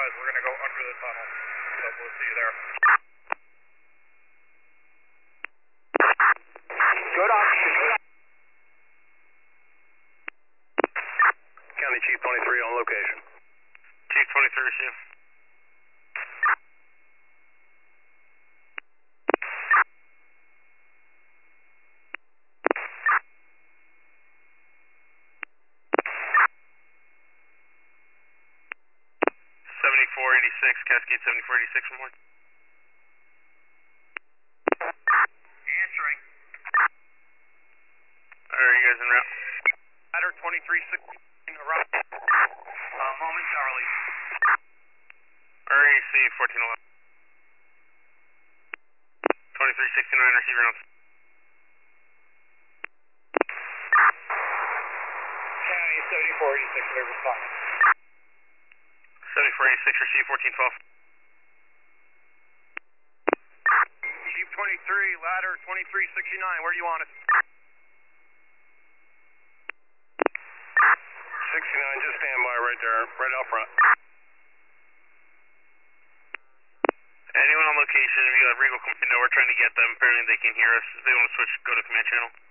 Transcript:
advise, we're going to go under the tunnel, so we'll see you there. Good option. County Chief 23 on location. Chief 23, receive. Cascade 7486 from one. Answering. Are you guys en route? Ladder 2316 around. Momentarily. RAC 1411. 2369, receive rounds. County 7486, they respond. 7486, receive 1412. Chief 23, ladder 2369, where do you want us? 69, just stand by right there, right out front. Anyone on location, if you got Regal Commando, we're trying to get them. Apparently they can hear us. If they want to switch, go to command channel.